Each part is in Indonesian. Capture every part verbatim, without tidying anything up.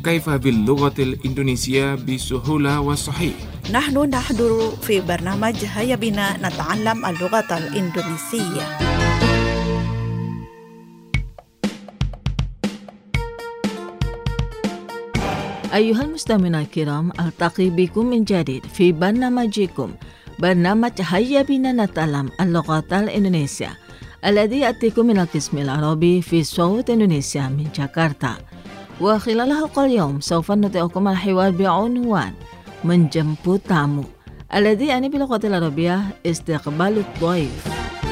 كيف باللغة الإندونيسية بسهولة وصحيح. نحن نحضر في برنامج هيا بنا نتعلم اللغة الإندونيسية. أيها المستمعون الكرام، ألتقي بكم من جديد في برنامجكم برنامج هيا بنا نتعلم اللغة الإندونيسية الذي يأتيكم من القسم العربي في صوت إندونيسيا من جاكرتا. وخلال حلقة اليوم سوف نطيعكم الحوار بعنوان menjemput tamu الذي يعني باللغة العربية استقبال الضيف.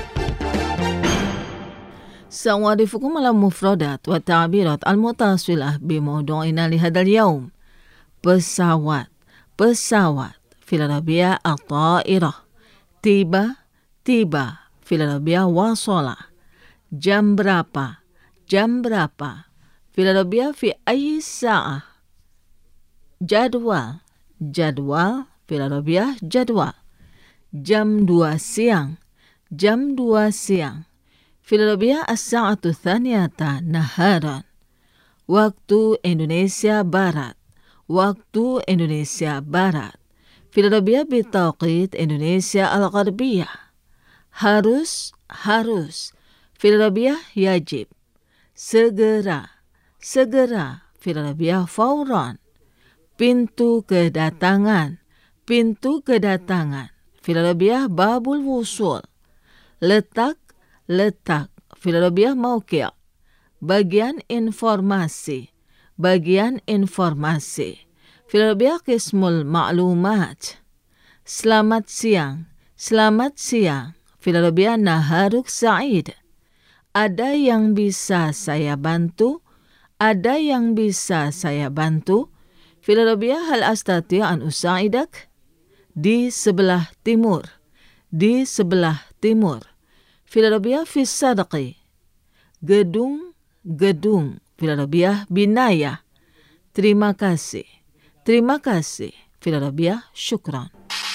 سأعرفكم على المفردات والتعبيرات المتصلة بموضوعنا لهذا اليوم. pesawat pesawat في العربية الطائرة. tiba tiba في العربية وصل. jam berapa jam berapa في العربية في أي ساعة. jadwal jadwal في العربية جدول. jam dua siang jam dua siang في العربية الساعة الثانية نهارا. waktu Indonesia Barat waktu Indonesia Barat في العربية بتوقيت إندونيسيا الغربية. harus harus في العربية يجب. segera segera في العربية فورا. pintu kedatangan pintu kedatangan في العربية باب الوصول. letak letak في العربية موقع. bagian informasi bagian informasi في العربية قسم المعلومات. selamat siang selamat siang في العربية نهارك سعيد. ada yang bisa saya bantu ada yang bisa saya bantu في العربية هل أستطيع أن أساعدك. di sebelah timur di sebelah timur في العربية في الشرق. gedung gedung في العربية بناية. terima kasih terima kasih في العربية شكرا.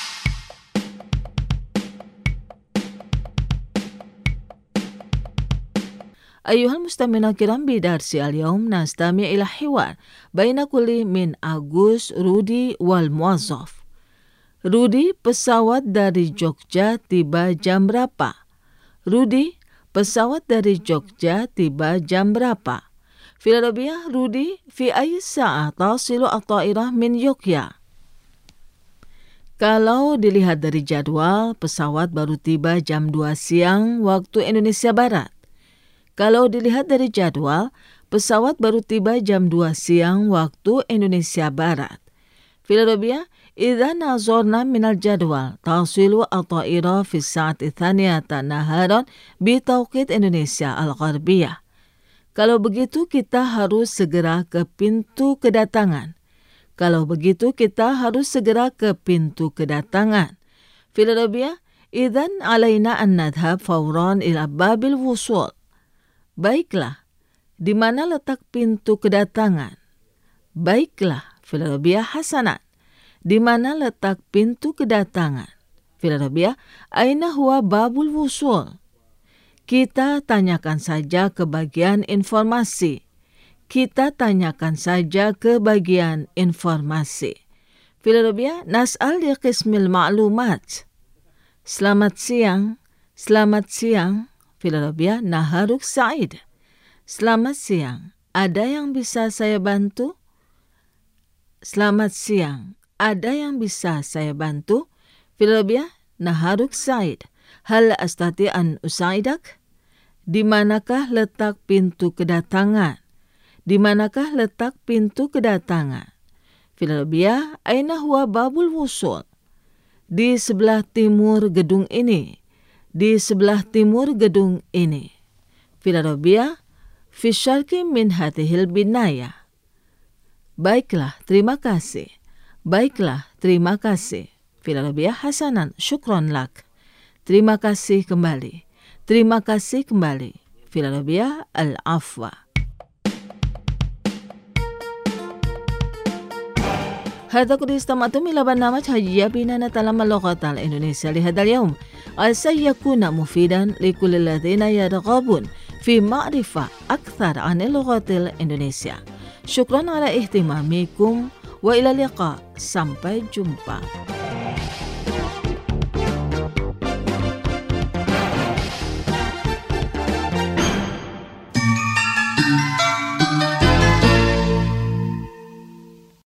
أيها المستمعون الكرام، بدرس اليوم نستمع إلى حوار بين كل من أغوس رودي والموظف. Rudi, pesawat dari Jogja tiba jam berapa? Rudi, pesawat dari Jogja tiba jam berapa? في العربية رودي في أي ساعة تصل الطائرة من يوكيا. Kalau dilihat dari jadwal, pesawat baru tiba jam dua siang waktu Indonesia Barat. Kalau dilihat dari jadwal, pesawat baru tiba jam dua siang waktu Indonesia Barat. في العربية إذا نظرنا من الجدول تصل الطائرة في الساعة الثانية نهارا بتوقيت إندونيسيا الغربية. Kalau begitu kita harus segera ke pintu kedatangan. Kalau begitu kita harus segera ke pintu kedatangan. في العربية إذن علينا أن نذهب فورا إلى باب الوصول. Baiklah, di mana letak pintu kedatangan? Baiklah, في العربية حسنا. Di mana letak pintu kedatangan? في العربية أين هو باب الوصول? Kita tanyakan saja ke bagian informasi. Kita tanyakan saja ke bagian informasi. في العربية نسأل لقسم المعلومات. Selamat siang. Selamat siang. في العربية نهارك سعيد. Selamat siang. Ada yang bisa saya bantu? Selamat siang. Ada yang bisa saya bantu? في العربية نهارك سعيد. هل أستطيع أن أساعدك? Di manakah letak pintu kedatangan? Di manakah letak pintu kedatangan? في العربية أين هو باب الوصول? Di sebelah timur gedung ini. Di sebelah timur gedung ini. في العربية في الشرق من هذه البناية. Baiklah, terima kasih. Baiklah, terima kasih. في العربية حسنا شكرا لك. Terima kasih kembali. Terima kasih kembali. في العربية العفو. هذا قد استمعتم إلى برنامج هيا بنا نتعلم اللغة الإندونيسية لهذا اليوم. سيكون مفيدا لكل الذين يرغبون في معرفة أكثر عن اللغة الإندونيسية. Syukran ala ihtimamikum wa ila liqa. Sampai jumpa.